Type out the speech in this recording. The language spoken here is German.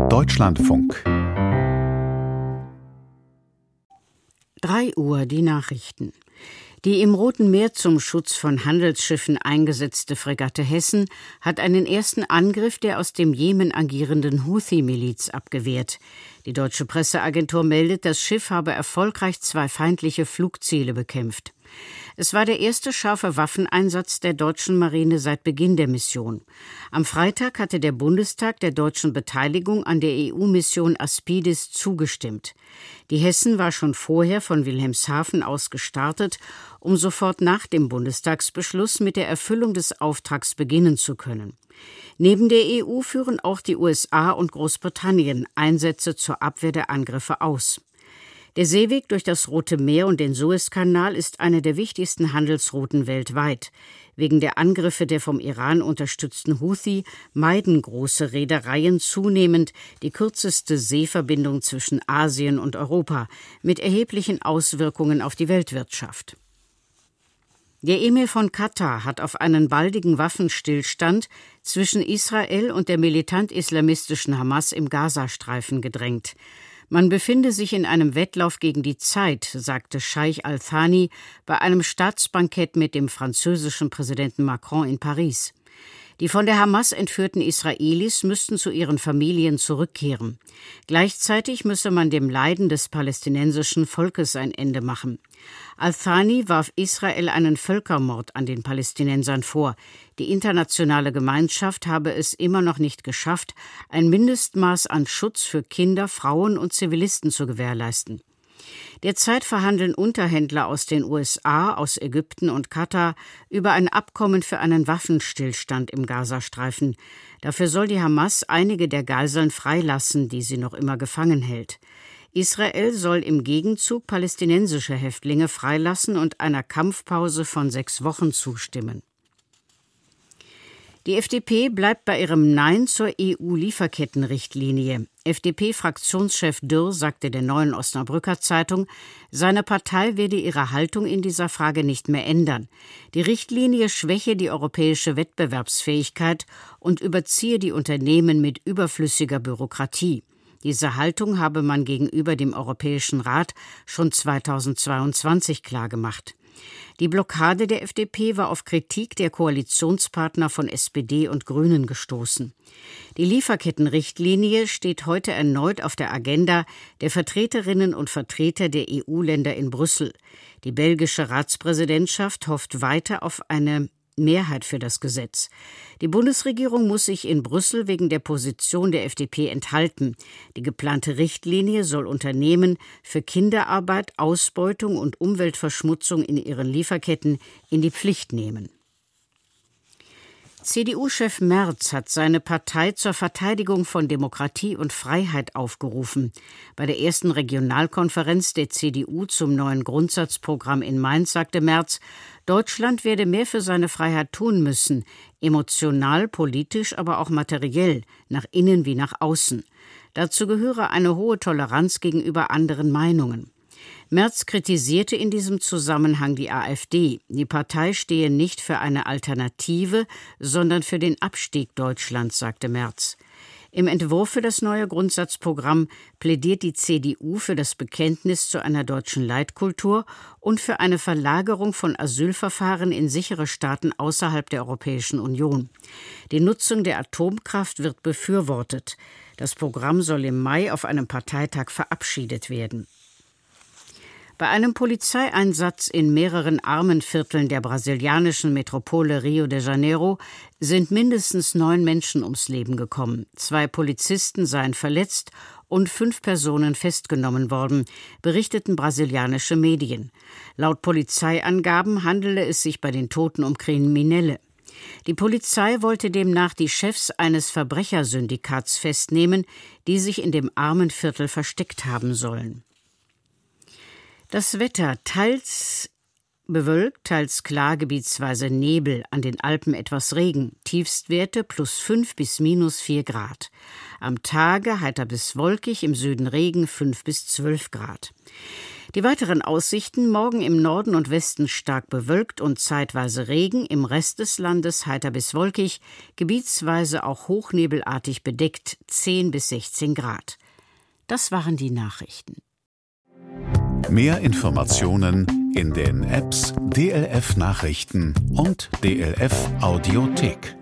Deutschlandfunk 3 Uhr die Nachrichten. Die im Roten Meer zum Schutz von Handelsschiffen eingesetzte Fregatte Hessen hat einen ersten Angriff der aus dem Jemen agierenden Houthi-Miliz abgewehrt. Die deutsche Presseagentur meldet, das Schiff habe erfolgreich 2 feindliche Flugziele bekämpft. Es war der erste scharfe Waffeneinsatz der deutschen Marine seit Beginn der Mission. Am Freitag hatte der Bundestag der deutschen Beteiligung an der EU-Mission Aspidis zugestimmt. Die Hessen war schon vorher von Wilhelmshaven aus gestartet, um sofort nach dem Bundestagsbeschluss mit der Erfüllung des Auftrags beginnen zu können. Neben der EU führen auch die USA und Großbritannien Einsätze zur Abwehr der Angriffe aus. Der Seeweg durch das Rote Meer und den Suezkanal ist eine der wichtigsten Handelsrouten weltweit. Wegen der Angriffe der vom Iran unterstützten Houthi meiden große Reedereien zunehmend die kürzeste Seeverbindung zwischen Asien und Europa, mit erheblichen Auswirkungen auf die Weltwirtschaft. Der Emir von Katar hat auf einen baldigen Waffenstillstand zwischen Israel und der militant-islamistischen Hamas im Gazastreifen gedrängt. Man befinde sich in einem Wettlauf gegen die Zeit, sagte Scheich Al-Thani bei einem Staatsbankett mit dem französischen Präsidenten Macron in Paris. Die von der Hamas entführten Israelis müssten zu ihren Familien zurückkehren. Gleichzeitig müsse man dem Leiden des palästinensischen Volkes ein Ende machen. Al-Thani warf Israel einen Völkermord an den Palästinensern vor. Die internationale Gemeinschaft habe es immer noch nicht geschafft, ein Mindestmaß an Schutz für Kinder, Frauen und Zivilisten zu gewährleisten. Derzeit verhandeln Unterhändler aus den USA, aus Ägypten und Katar über ein Abkommen für einen Waffenstillstand im Gazastreifen. Dafür soll die Hamas einige der Geiseln freilassen, die sie noch immer gefangen hält. Israel soll im Gegenzug palästinensische Häftlinge freilassen und einer Kampfpause von 6 Wochen zustimmen. Die FDP bleibt bei ihrem Nein zur EU-Lieferkettenrichtlinie. FDP-Fraktionschef Dürr sagte der Neuen Osnabrücker Zeitung, seine Partei werde ihre Haltung in dieser Frage nicht mehr ändern. Die Richtlinie schwäche die europäische Wettbewerbsfähigkeit und überziehe die Unternehmen mit überflüssiger Bürokratie. Diese Haltung habe man gegenüber dem Europäischen Rat schon 2022 klargemacht. Die Blockade der FDP war auf Kritik der Koalitionspartner von SPD und Grünen gestoßen. Die Lieferkettenrichtlinie steht heute erneut auf der Agenda der Vertreterinnen und Vertreter der EU-Länder in Brüssel. Die belgische Ratspräsidentschaft hofft weiter auf eine Mehrheit für das Gesetz. Die Bundesregierung muss sich in Brüssel wegen der Position der FDP enthalten. Die geplante Richtlinie soll Unternehmen für Kinderarbeit, Ausbeutung und Umweltverschmutzung in ihren Lieferketten in die Pflicht nehmen. CDU-Chef Merz hat seine Partei zur Verteidigung von Demokratie und Freiheit aufgerufen. Bei der ersten Regionalkonferenz der CDU zum neuen Grundsatzprogramm in Mainz sagte Merz, Deutschland werde mehr für seine Freiheit tun müssen, emotional, politisch, aber auch materiell, nach innen wie nach außen. Dazu gehöre eine hohe Toleranz gegenüber anderen Meinungen. Merz kritisierte in diesem Zusammenhang die AfD. Die Partei stehe nicht für eine Alternative, sondern für den Abstieg Deutschlands, sagte Merz. Im Entwurf für das neue Grundsatzprogramm plädiert die CDU für das Bekenntnis zu einer deutschen Leitkultur und für eine Verlagerung von Asylverfahren in sichere Staaten außerhalb der Europäischen Union. Die Nutzung der Atomkraft wird befürwortet. Das Programm soll im Mai auf einem Parteitag verabschiedet werden. Bei einem Polizeieinsatz in mehreren Armenvierteln der brasilianischen Metropole Rio de Janeiro sind mindestens 9 Menschen ums Leben gekommen. 2 Polizisten seien verletzt und 5 Personen festgenommen worden, berichteten brasilianische Medien. Laut Polizeiangaben handele es sich bei den Toten um Kriminelle. Die Polizei wollte demnach die Chefs eines Verbrechersyndikats festnehmen, die sich in dem Armenviertel versteckt haben sollen. Das Wetter, teils bewölkt, teils klar, gebietsweise Nebel, an den Alpen etwas Regen, Tiefstwerte +5 bis -4 Grad. Am Tage heiter bis wolkig, im Süden Regen 5 bis 12 Grad. Die weiteren Aussichten: morgen im Norden und Westen stark bewölkt und zeitweise Regen, im Rest des Landes heiter bis wolkig, gebietsweise auch hochnebelartig bedeckt, 10 bis 16 Grad. Das waren die Nachrichten. Mehr Informationen in den Apps DLF Nachrichten und DLF Audiothek.